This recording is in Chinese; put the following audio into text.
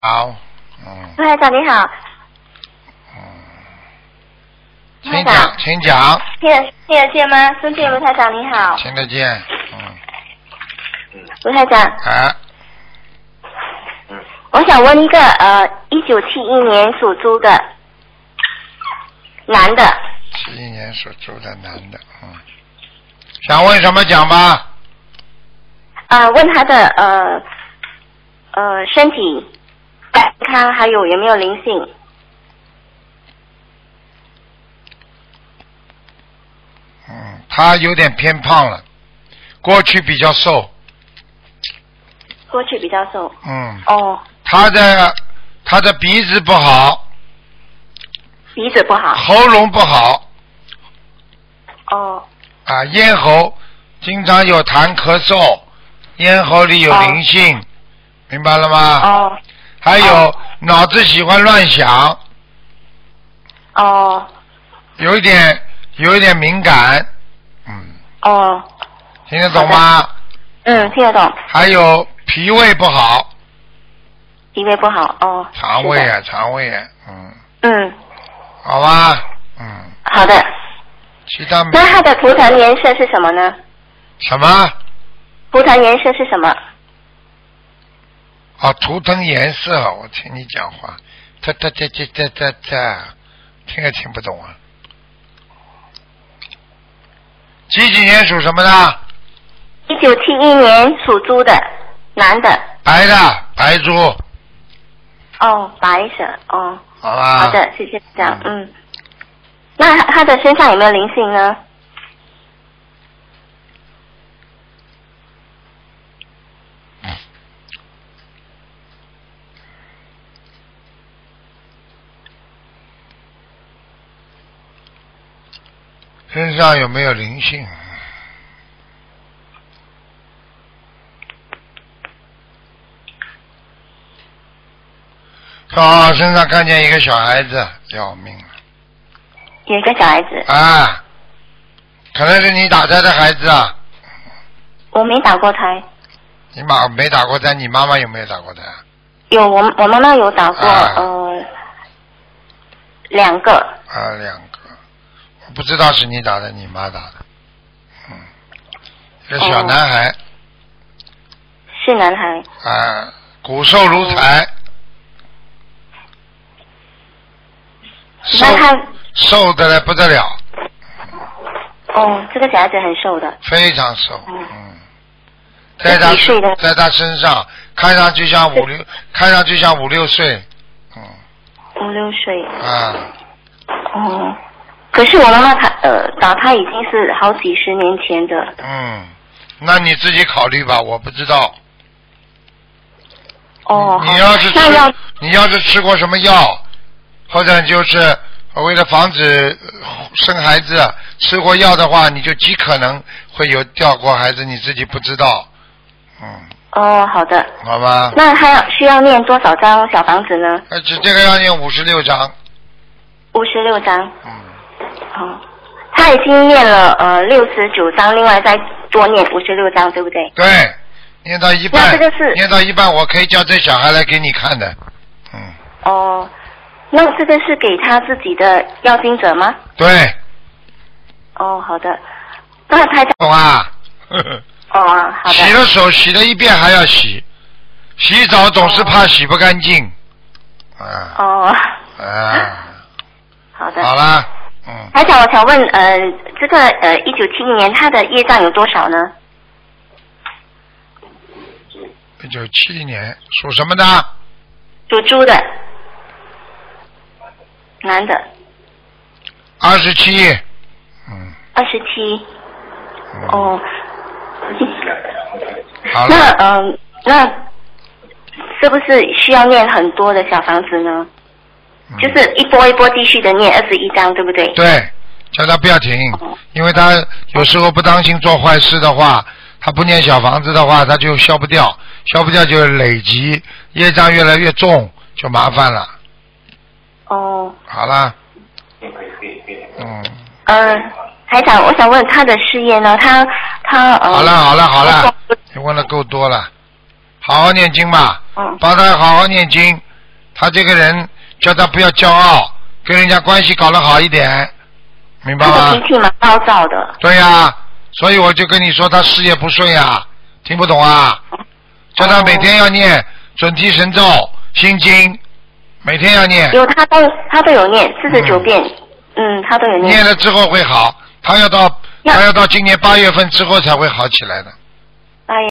好， 卢台长你好。 请讲，请讲。 听得见吗？尊敬卢台长你好。 听得见， 卢台长。 啊。 我想问一个1971年属猪的男的。 71年属猪的男的，想问什么讲吧？ 问他的身体健康还有没有灵性？ 他有点偏胖了，过去比较瘦。 过去比较瘦。 哦。他的鼻子不好。 鼻子不好。 喉咙不好。 哦。 咽喉经常有痰咳嗽，咽喉里有灵性，明白了吗？ 哦。 还有脑子喜欢乱想。 哦。有一点敏感。 哦。 听得懂吗？ 听得懂。 还有脾胃不好。 脾胃不好哦。 肠胃啊。好吧。 好的。 其他那它的图腾颜色是什么呢？ 什么？ 图腾颜色是什么？ 图腾颜色，我听你讲话，听也听不懂啊。几年属什么的 ？1971年属猪的男的。 白的，白猪。 白色哦。 好吧。 好的，谢谢这样。那他的身上有没有灵性呢？ 身上有没有灵性？身上看见一个小孩子，要命了。 有一个小孩子。 可能是你打胎的孩子啊。 我没打过胎。 你没打过胎，你妈妈有没有打过胎？ 有，我妈妈有打过2个。 2个，我不知道是你打的，你妈打的。一个小男孩。 是男孩。 骨瘦如柴。 那他瘦的不得了。 这个小孩子很瘦的。 非常瘦。在他身上看上去像5、6岁。 5、6岁。可可是我妈妈打胎已经是好几十年前的。 那你自己考虑吧，我不知道。你要是吃过什么药，或者就是为了防止生孩子吃过药的话，你就极可能会有掉过孩子，你自己不知道。 好的。 好吧。 那还需要念多少张小房子呢？ 这个要念56张。 56张。他已经念了69张，另外再多念56张，对不对？ 对，念到一半。 那这个是念到一半，我可以叫这小孩来给你看的。 那这个是给他自己的要经者吗？ 对。 好的。那台长。 懂啊？ 好的。 洗了手，洗了一遍还要洗，洗澡总是怕洗不干净。 好的。 好啦。 台长，我想问，这个1971年他的业障有多少呢 ？1971年属什么的？ 属猪的，男的。 27。 27。 好了。 那是不是需要念很多的小房子呢？就是一波一波继续的念21张，对不对？ 对，叫他不要停，因为他有时候不当心做坏事的话，他不念小房子的话，他就消不掉，消不掉就累积，业障越来越重，就麻烦了。好了。 台长，我想问他的事业呢？他好了，你问的够多了，好好念经吧。帮他好好念经， 他这个人叫他不要骄傲，跟人家关系搞得好一点，明白吗？ 他的脾气蛮暴躁的。 对呀，所以我就跟你说他事业不顺呀，听不懂啊？叫他每天要念准提神咒、心经，每天要念。 有他都有念49遍，他都有念。 念了之后会好，他要到今年8月份之后才会好起来的。